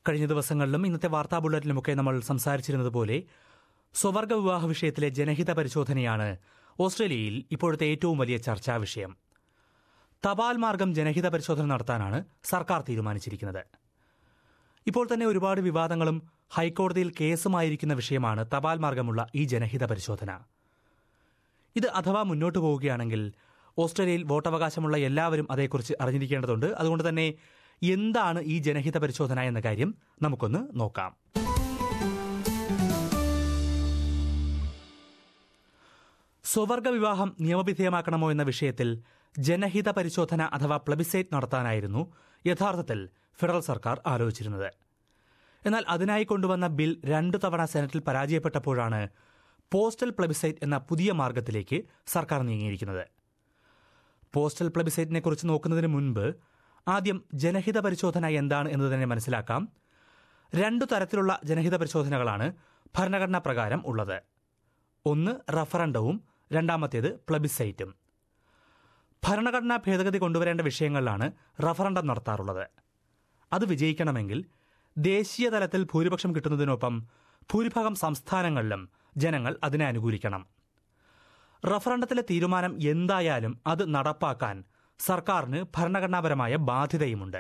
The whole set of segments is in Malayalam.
കഴിഞ്ഞ ദിവസങ്ങളിലും ഇന്നത്തെ വാർത്താ ബുള്ളറ്റിലുമൊക്കെ നമ്മൾ സംസാരിച്ചിരുന്നതുപോലെ സ്വവർഗ വിവാഹ വിഷയത്തിലെ ജനഹിത പരിശോധനയാണ് ഓസ്ട്രേലിയയിൽ ഇപ്പോഴത്തെ ഏറ്റവും വലിയ ചർച്ചാ വിഷയം. തപാൽ മാർഗം ജനഹിത പരിശോധന നടത്താനാണ് സർക്കാർ തീരുമാനിച്ചിരിക്കുന്നത്. ഇപ്പോൾ തന്നെ ഒരുപാട് വിവാദങ്ങളും ഹൈക്കോടതിയിൽ കേസുമായിരിക്കുന്ന വിഷയമാണ് തപാൽ മാർഗമുള്ള ഈ ജനഹിത പരിശോധന. ഇത് അഥവാ മുന്നോട്ടു പോവുകയാണെങ്കിൽ ഓസ്ട്രേലിയയിൽ വോട്ടവകാശമുള്ള എല്ലാവരും അതേക്കുറിച്ച് അറിഞ്ഞിരിക്കേണ്ടതുണ്ട്. അതുകൊണ്ട് തന്നെ എന്താണ് ഈ ജനഹിത പരിശോധന എന്ന കാര്യം നമുക്കൊന്ന് നോക്കാം. സ്വവർഗ വിവാഹം നിയമവിധേയമാക്കണമോ എന്ന വിഷയത്തിൽ ജനഹിത പരിശോധന അഥവാ പ്ലബിസൈറ്റ് നടത്താനായിരുന്നു യഥാർത്ഥത്തിൽ ഫെഡറൽ സർക്കാർ ആലോചിച്ചിരുന്നത്. എന്നാൽ അതിനായി കൊണ്ടുവന്ന ബിൽ 2 തവണ സെനറ്റിൽ പരാജയപ്പെട്ടപ്പോഴാണ് പോസ്റ്റൽ പ്ലബിസൈറ്റ് എന്ന പുതിയ മാർഗത്തിലേക്ക് സർക്കാർ നീങ്ങിയിരിക്കുന്നത്. പോസ്റ്റൽ പ്ലബിസൈറ്റിനെ കുറിച്ച് നോക്കുന്നതിന് മുൻപ് ആദ്യം ജനഹിത പരിശോധന എന്താണ് എന്ന് തന്നെ മനസ്സിലാക്കാം. 2 തരത്തിലുള്ള ജനഹിത പരിശോധനകളാണ് ഭരണഘടനാ പ്രകാരം ഉള്ളത്. ഒന്ന് റഫറണ്ടവും രണ്ടാമത്തേത് പ്ലബിസൈറ്റും. ഭരണഘടനാ ഭേദഗതി കൊണ്ടുവരേണ്ട വിഷയങ്ങളിലാണ് റഫറണ്ടം നടത്താറുള്ളത്. അത് വിജയിക്കണമെങ്കിൽ ദേശീയ തലത്തിൽ ഭൂരിപക്ഷം കിട്ടുന്നതിനൊപ്പം ഭൂരിഭാഗം സംസ്ഥാനങ്ങളിലും ജനങ്ങൾ അതിനെ അനുകൂലിക്കണം. റഫറണ്ടത്തിലെ തീരുമാനം എന്തായാലും അത് നടപ്പാക്കാൻ സർക്കാരിന് ഭരണഘടനാപരമായ ബാധ്യതയുമുണ്ട്.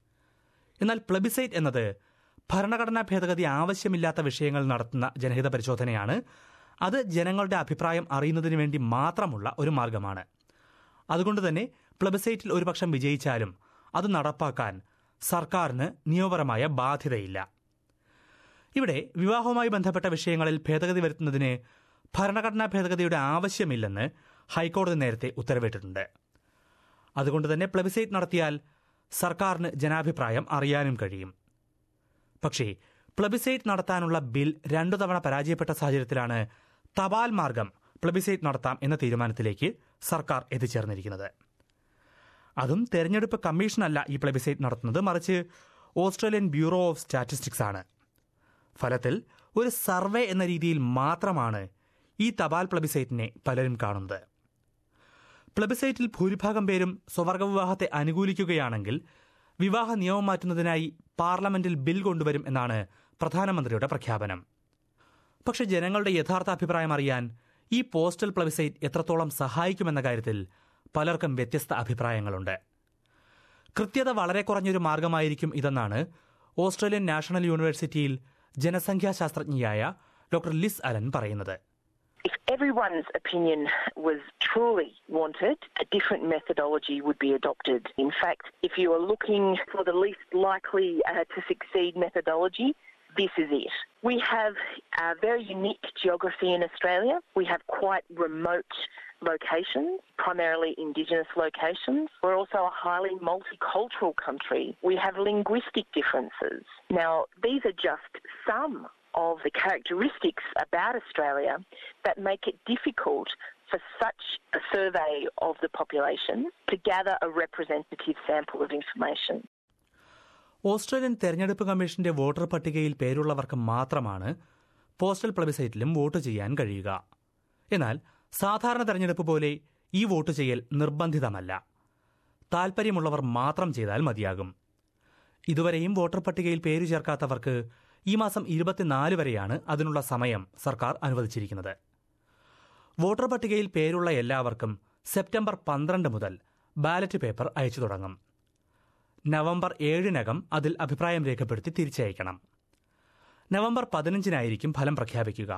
എന്നാൽ പ്ലബിസൈറ്റ് എന്നത് ഭരണഘടനാ ഭേദഗതി ആവശ്യമില്ലാത്ത വിഷയങ്ങൾ നടത്തുന്ന ജനഹിത പരിശോധനയാണ്. അത് ജനങ്ങളുടെ അഭിപ്രായം അറിയുന്നതിന് വേണ്ടി മാത്രമുള്ള ഒരു മാർഗമാണ്. അതുകൊണ്ട് തന്നെ പ്ലബിസൈറ്റിൽ ഒരുപക്ഷം വിജയിച്ചാലും അത് നടപ്പാക്കാൻ സർക്കാരിന് നിയമപരമായ ബാധ്യതയില്ല. ഇവിടെ വിവാഹവുമായി ബന്ധപ്പെട്ട വിഷയങ്ങളിൽ ഭേദഗതി വരുത്തുന്നതിന് ഭരണഘടനാ ഭേദഗതിയുടെ ആവശ്യമില്ലെന്ന് ഹൈക്കോടതി നേരത്തെ ഉത്തരവിട്ടിട്ടുണ്ട്. അതുകൊണ്ട് തന്നെ പ്ലബിസൈറ്റ് നടത്തിയാൽ സർക്കാരിന് ജനാഭിപ്രായം അറിയാനും കഴിയും. പക്ഷേ പ്ലബിസൈറ്റ് നടത്താനുള്ള ബിൽ 2 തവണ പരാജയപ്പെട്ട സാഹചര്യത്തിലാണ് തപാൽ മാർഗം പ്ലബിസൈറ്റ് നടത്താം എന്ന തീരുമാനത്തിലേക്ക് സർക്കാർ എത്തിച്ചേർന്നിരിക്കുന്നത്. അതും തെരഞ്ഞെടുപ്പ് കമ്മീഷനല്ല ഈ പ്ലബിസൈറ്റ് നടത്തുന്നത്, മറിച്ച് ഓസ്ട്രേലിയൻ ബ്യൂറോ ഓഫ് സ്റ്റാറ്റിസ്റ്റിക്സ് ആണ്. ഫലത്തിൽ ഒരു സർവേ എന്ന രീതിയിൽ മാത്രമാണ് ഈ തപാൽ പ്ലബിസൈറ്റിനെ പലരും കാണുന്നത്. പ്ലബിസൈറ്റിൽ ഭൂരിഭാഗം പേരും സ്വവർഗ വിവാഹത്തെ അനുകൂലിക്കുകയാണെങ്കിൽ വിവാഹ നിയമം മാറ്റുന്നതിനായി പാർലമെന്റിൽ ബിൽ കൊണ്ടുവരും എന്നാണ് പ്രധാനമന്ത്രിയുടെ പ്രഖ്യാപനം. പക്ഷെ ജനങ്ങളുടെ യഥാർത്ഥ അഭിപ്രായം അറിയാൻ ഈ പോസ്റ്റൽ പ്ലബിസൈറ്റ് എത്രത്തോളം സഹായിക്കുമെന്ന കാര്യത്തിൽ പലർക്കും വ്യത്യസ്ത അഭിപ്രായങ്ങളുണ്ട്. കൃത്യത വളരെ കുറഞ്ഞൊരു മാർഗമായിരിക്കും ഇതെന്നാണ് ഓസ്ട്രേലിയൻ നാഷണൽ യൂണിവേഴ്സിറ്റിയിൽ ജനസംഖ്യാശാസ്ത്രജ്ഞയായ ഡോക്ടർ ലിസ് അലൻ പറയുന്നത്. If everyone's opinion was truly wanted, a different methodology would be adopted. In fact, if you are looking for the least likely to succeed methodology, this is it. We have a very unique geography in Australia. We have quite remote locations, primarily Indigenous locations. We're also a highly multicultural country. We have linguistic differences. Now, these are just some of the characteristics about Australia that make it difficult for such a survey of the population to gather a representative sample of information. Australian തെരഞ്ഞെടുപ്പ് കമ്മീഷന്റെ വോട്ടർ പട്ടികയിൽ പേരുള്ളവർക്ക് മാത്രമാണ് പോസ്റ്റൽ പ്ലബിസൈറ്റിലും വോട്ട് ചെയ്യാൻ കഴിയുക. എന്നാൽ സാധാരണ തെരഞ്ഞെടുപ്പ് പോലെ ഈ വോട്ട് ചെയ്യൽ നിർബന്ധിതമല്ല. താൽപ്പര്യമുള്ളവർ മാത്രം ചെയ്താൽ മതിയാകും. ഇതുവരെയും വോട്ടർ പട്ടികയിൽ പേരു ചേർക്കാത്തവർക്ക് ഈ മാസം 24 വരെയാണ് അതിനുള്ള സമയം സർക്കാർ അനുവദിച്ചിരിക്കുന്നത്. വോട്ടർ പട്ടികയിൽ പേരുള്ള എല്ലാവർക്കും സെപ്റ്റംബർ 12 മുതൽ ബാലറ്റ് പേപ്പർ അയച്ചു തുടങ്ങും. നവംബർ 7-നകം അതിൽ അഭിപ്രായം രേഖപ്പെടുത്തി തിരിച്ചയക്കണം. നവംബർ 15-നായിരിക്കും ഫലം പ്രഖ്യാപിക്കുക.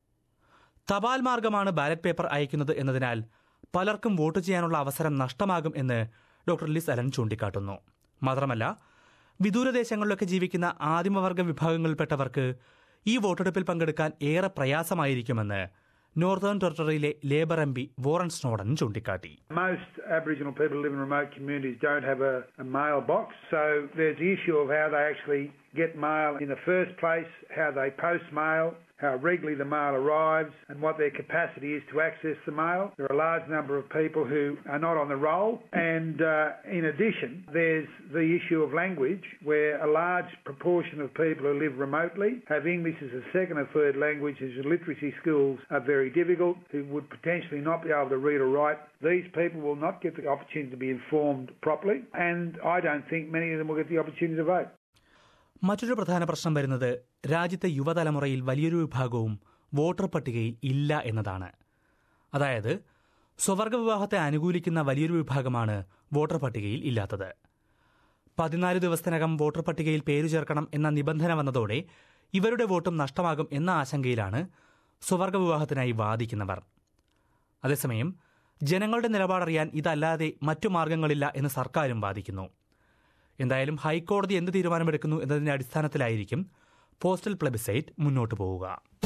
തപാൽ മാർഗമാണ് ബാലറ്റ് പേപ്പർ അയക്കുന്നത് എന്നതിനാൽ പലർക്കും വോട്ട് ചെയ്യാനുള്ള അവസരം നഷ്ടമാകും എന്ന് ഡോക്ടർ ലിസ് അലൻ ചൂണ്ടിക്കാട്ടുന്നു. മാത്രമല്ല, വിദൂരദേശങ്ങളിലൊക്കെ ജീവിക്കുന്ന ആദിമവർഗ വിഭാഗങ്ങളിൽപ്പെട്ടവർക്ക് ഈ വോട്ടെടുപ്പിൽ പങ്കെടുക്കാൻ ഏറെ പ്രയാസമായിരിക്കുമെന്ന് നോർത്തേൺ ടെറിട്ടറിയിലെ ലേബർ എംപി വോറൻ സ്നോഡൻ ചൂണ്ടിക്കാട്ടി. Most Aboriginal people live in remote communities don't have a mail box, so there's the issue of how they actually get mail in the first place, how they post mail, how regularly the mail arrives and what their capacity is to access the mail. There are a large number of people who are not on the roll, and in addition there's the issue of language, where a large proportion of people who live remotely have English as a second or third language, whose literacy skills are very difficult, who would potentially not be able to read or write. These people will not get the opportunity to be informed properly, and I don't think many of them will get the opportunity to vote. മറ്റൊരു പ്രധാന പ്രശ്നം വരുന്നത് രാജ്യത്തെ യുവതലമുറയിൽ വലിയൊരു വിഭാഗവും വോട്ടർ പട്ടികയിൽ ഇല്ല എന്നതാണ്. അതായത് സ്വവർഗ വിവാഹത്തെ അനുകൂലിക്കുന്ന വലിയൊരു വിഭാഗമാണ് വോട്ടർ പട്ടികയിൽ ഇല്ലാത്തത്. 14 ദിവസത്തിനകം വോട്ടർ പട്ടികയിൽ പേരു ചേർക്കണം എന്ന നിബന്ധന വന്നതോടെ ഇവരുടെ വോട്ടും നഷ്ടമാകും എന്ന ആശങ്കയിലാണ് സ്വവർഗ വിവാഹത്തിനായി വാദിക്കുന്നവർ. അതേസമയം ജനങ്ങളുടെ നിലപാടറിയാൻ ഇതല്ലാതെ മറ്റു മാർഗങ്ങളില്ല എന്ന് സർക്കാരും വാദിക്കുന്നു. എന്തായാലും ഹൈക്കോടതി എന്ത് തീരുമാനമെടുക്കുന്നു എന്നതിന്റെ അടിസ്ഥാനത്തിലായിരിക്കും പോസ്റ്റൽ പ്ലെബിസൈറ്റ് മുന്നോട്ടു പോവുക.